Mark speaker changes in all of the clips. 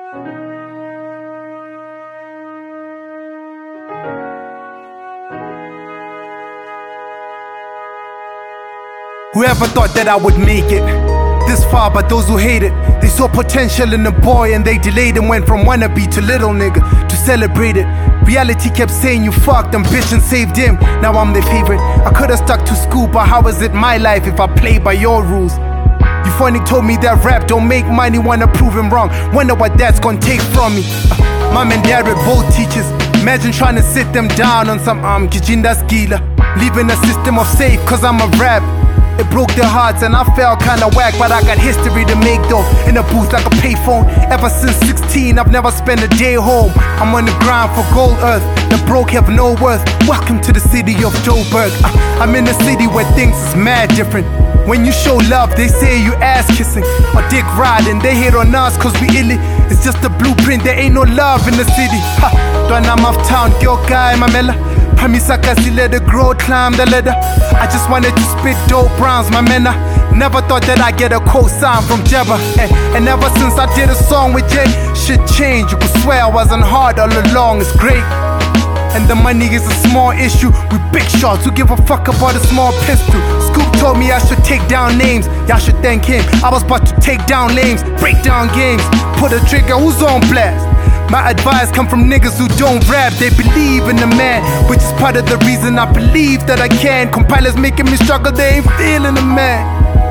Speaker 1: Whoever thought that I would make it this far, but those who hate it, they saw potential in the boy and they delayed and went from wannabe to little nigga to celebrate it. Reality kept saying you fucked, ambition saved him. Now I'm their favorite. I could've stuck to school, but how is it my life if I play by your rules? You funny told me that rap don't make money, wanna prove him wrong. Wonder what that's gonna take from me. Mom and dad were both teachers. Imagine trying to sit them down on some kijinda skila. Leaving a system of safe cause I'm a rap. It broke their hearts and I felt kinda whack, but I got history to make though. In a booth like a payphone. Ever since 16, I've never spent a day home. I'm on the grind for gold earth. The broke have no worth. Welcome to the city of Joburg. I'm in a city where things is mad different. When you show love, they say you ass kissing or dick riding. They hate on us cause we illy. It's just a blueprint, there ain't no love in the city. Dwana of town, girl guy, mamela. Pamisakasi let the grow, climb the ladder. I just wanted to spit dope rhymes, my man. Never thought that I'd get a co-sign from Jabba. And ever since I did a song with Jay, shit changed. You could swear I wasn't hard all along, it's great. And the money is a small issue. We big shots, who give a fuck about a small pistol? Scoop told me I should take down names. Y'all should thank him. I was about to take down lames, break down games, pull the trigger, who's on blast? My advice come from niggas who don't rap, they believe in the man, which is part of the reason I believe that I can. Compilers making me struggle, they ain't feeling the man.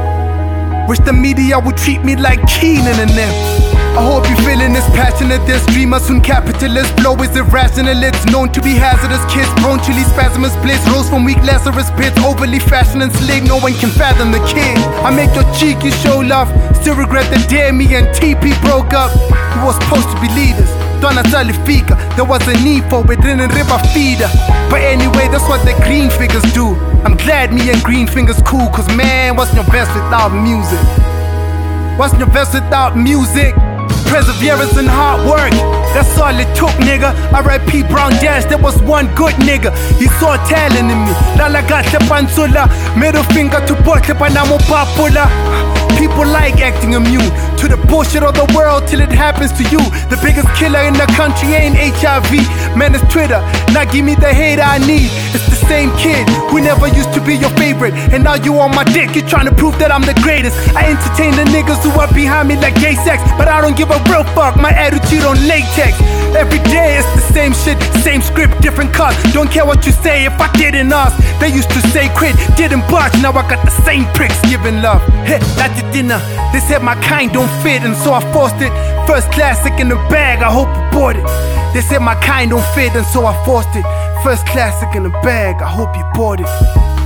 Speaker 1: Wish the media would treat me like Keenan and them. I hope you're feeling this passionate. This dreamer, soon capitalist. Blow is irrational, it's known to be hazardous. Kids prone to these spasmous bliss. Rose from weak Lazarus pits. Overly fashion and slick, no one can fathom the kid. I make your cheeky show love. Still regret the day me and TP broke up. We were supposed to be leaders. Donna Salifika, there was a need for it, didn't river feeder. But anyway, that's what the green fingers do. I'm glad me and green fingers cool, cause man, what's your best without music? What's your best without music? Perseverance and hard work, that's all it took, nigga. R.I.P. Brown Dash, there was one good nigga. He saw talent in me. Lala got the pansula, middle finger to Portle Panamo Papula. People like acting immune to the bullshit of the world till it happens to you. The biggest killer in the country ain't HIV, man, it's Twitter. Now give me the hate I need. It's the same kid who never used to be your favorite, and now you on my dick, you trying to prove that I'm the greatest. I entertain the niggas who are behind me like gay sex, but I don't give a real fuck, my attitude on latex. Every day it's the same shit, same script, different cut. Don't care what you say if I didn't ask. They used to say quit, didn't budge. Now I got the same pricks giving love. Hey, that's the dinner. They said my kind don't fit, and so I forced it. First classic in the bag, I hope you bought it. They said my kind don't fit, and so I forced it. First classic in the bag, I hope you bought it.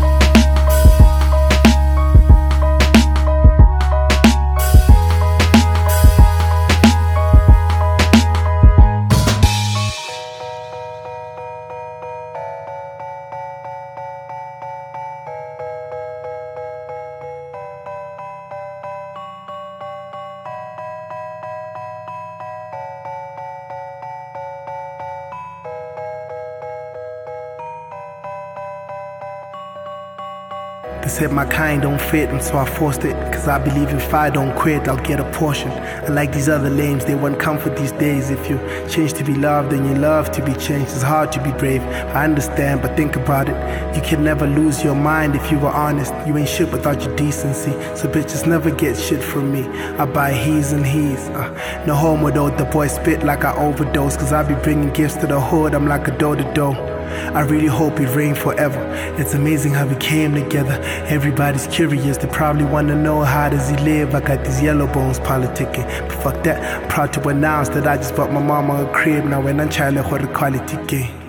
Speaker 1: They said my kind don't fit, and so I forced it. Cause I believe if I don't quit, I'll get a portion. Unlike these other lames, they want comfort these days. If you change to be loved, then you love to be changed. It's hard to be brave, I understand, but think about it. You can never lose your mind if you were honest. You ain't shit without your decency, so bitches never get shit from me. I buy he's and he's. No homo though, the boy spit like I overdose. Cause I be bringing gifts to the hood, I'm like a do-to-do. I really hope it rained forever. It's amazing how we came together. Everybody's curious, they probably wanna know how does he live. I got these yellow bones politicking, but fuck that. I'm proud to announce that I just bought my mama a crib. Now when I'm child, I quality game.